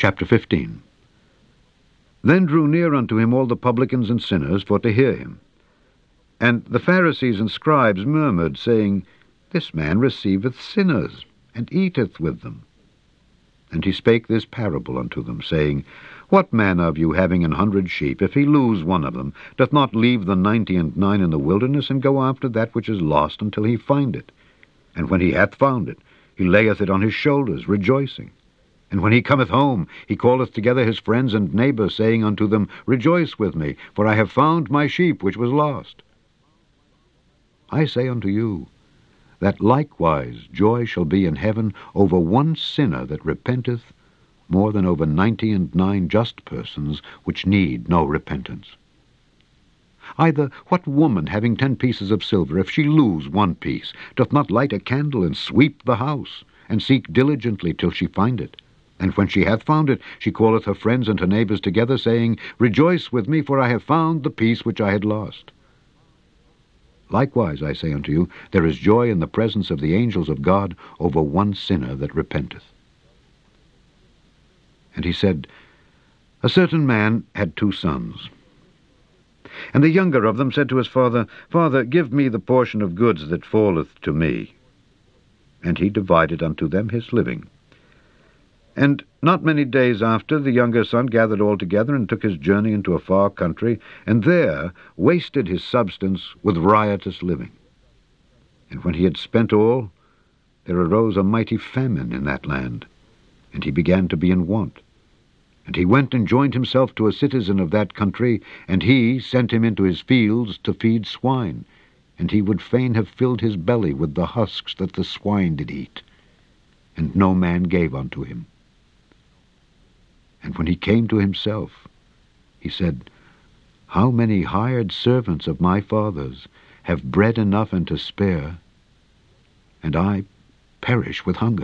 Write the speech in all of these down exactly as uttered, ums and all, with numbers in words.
Chapter fifteen. Then drew near unto him all the publicans and sinners for to hear him. And the Pharisees and scribes murmured, saying, This man receiveth sinners, and eateth with them. And he spake this parable unto them, saying, What man of you, having an hundred sheep, if he lose one of them, doth not leave the ninety and nine in the wilderness, and go after that which is lost until he find it? And when he hath found it, he layeth it on his shoulders, rejoicing. And when he cometh home, he calleth together his friends and neighbours, saying unto them, Rejoice with me, for I have found my sheep which was lost. I say unto you, that likewise joy shall be in heaven over one sinner that repenteth, more than over ninety and nine just persons which need no repentance. Either what woman, having ten pieces of silver, if she lose one piece, doth not light a candle, and sweep the house, and seek diligently till she find it? And when she hath found it, she calleth her friends and her neighbours together, saying, Rejoice with me, for I have found the piece which I had lost. Likewise, I say unto you, there is joy in the presence of the angels of God over one sinner that repenteth. And he said, A certain man had two sons. And the younger of them said to his father, Father, give me the portion of goods that falleth to me. And he divided unto them his living. And not many days after, the younger son gathered all together, and took his journey into a far country, and there wasted his substance with riotous living. And when he had spent all, there arose a mighty famine in that land, and he began to be in want. And he went and joined himself to a citizen of that country, and he sent him into his fields to feed swine. And he would fain have filled his belly with the husks that the swine did eat. And no man gave unto him. And when he came to himself, he said, How many hired servants of my father's have bread enough and to spare, and I perish with hunger?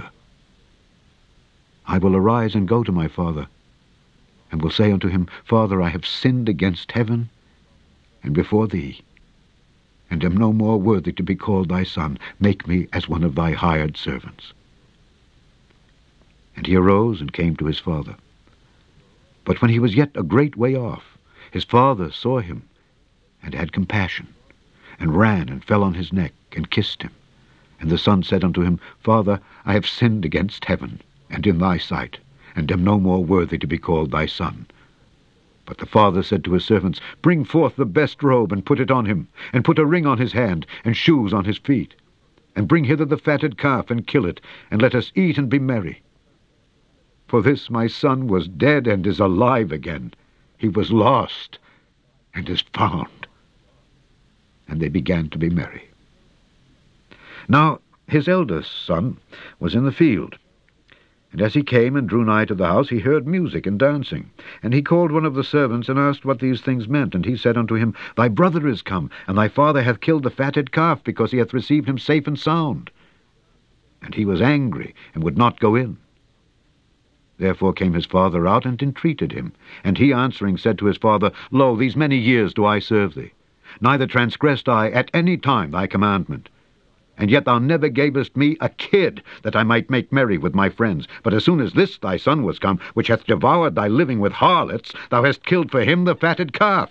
I will arise and go to my father, and will say unto him, Father, I have sinned against heaven and before thee, and am no more worthy to be called thy son. Make me as one of thy hired servants. And he arose and came to his father. But when he was yet a great way off, his father saw him, and had compassion, and ran and fell on his neck, and kissed him. And the son said unto him, Father, I have sinned against heaven, and in thy sight, and am no more worthy to be called thy son. But the father said to his servants, Bring forth the best robe, and put it on him, and put a ring on his hand, and shoes on his feet. And bring hither the fatted calf, and kill it, and let us eat and be merry. For this my son was dead, and is alive again. He was lost, and is found. And they began to be merry. Now his eldest son was in the field. And as he came and drew nigh to the house, he heard music and dancing. And he called one of the servants, and asked what these things meant. And he said unto him, Thy brother is come, and thy father hath killed the fatted calf, because he hath received him safe and sound. And he was angry, and would not go in. Therefore came his father out, and entreated him. And he answering said to his father, Lo, these many years do I serve thee. Neither transgressed I at any time thy commandment. And yet thou never gavest me a kid, that I might make merry with my friends. But as soon as this thy son was come, which hath devoured thy living with harlots, thou hast killed for him the fatted calf.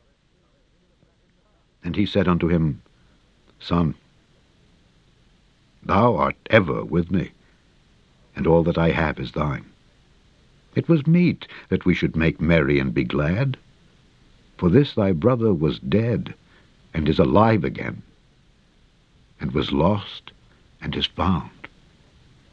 And he said unto him, Son, thou art ever with me, and all that I have is thine. It was meet that we should make merry and be glad. For this thy brother was dead, and is alive again, and was lost, and is found.